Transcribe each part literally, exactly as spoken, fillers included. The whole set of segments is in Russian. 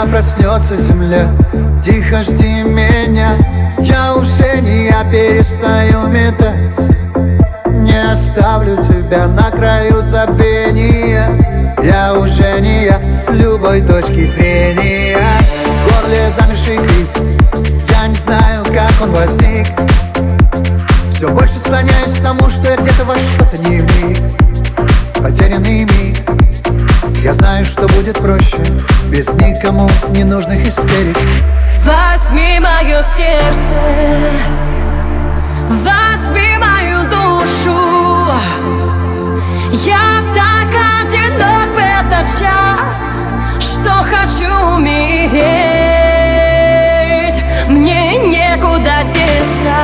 когда проснется земля, тихо жди меня. Я уже не я, перестаю метаться. Не оставлю тебя на краю забвения. Я уже не я, с любой точки зрения. В горле замерший крик, я не знаю, как он возник. Все больше склоняюсь к тому, что я где-то во что-то не вник. Потерянный миг. Я знаю, что будет проще без никому ненужных истерик. Возьми мое сердце, возьми мою душу. Я так одинок в этот час, что хочу умереть. Мне некуда деться,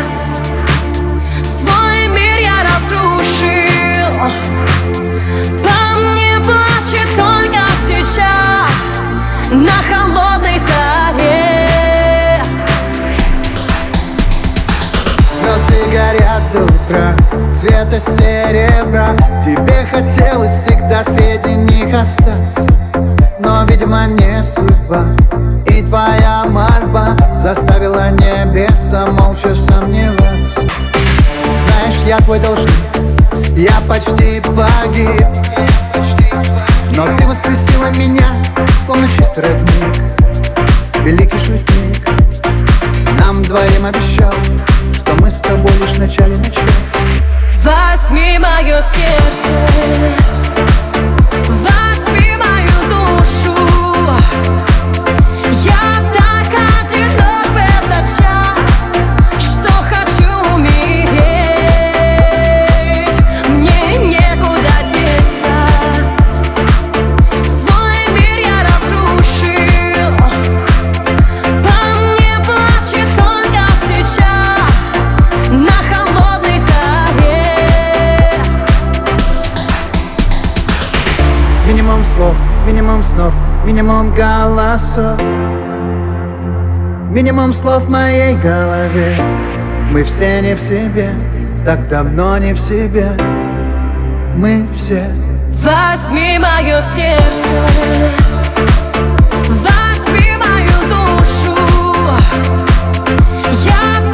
свой мир я разрушил. По мне плачет только свеча на холодной заре. Звезды горят до утра, цвета серебра. Тебе хотелось всегда среди них остаться, но, видимо, не судьба. И твоя мольба заставила небеса молча сомневаться. Знаешь, я твой должник, я почти погиб, но ты воскресила меня, словно чистый родник. Великий шутник нам двоим обещал, что мы с тобой лишь в начале начала. Возьми мое сердце, возьми мою душу. Я так одинок в этот час, что хочу умереть. Мне некуда деться, свой мир я разрушил. По мне плачет только свеча на холодной заре. Минимум слов, минимум снов, минимум голосов, минимум слов в моей голове. Мы все не в себе, так давно не в себе. Мы все. Возьми мое сердце, возьми мою душу. Я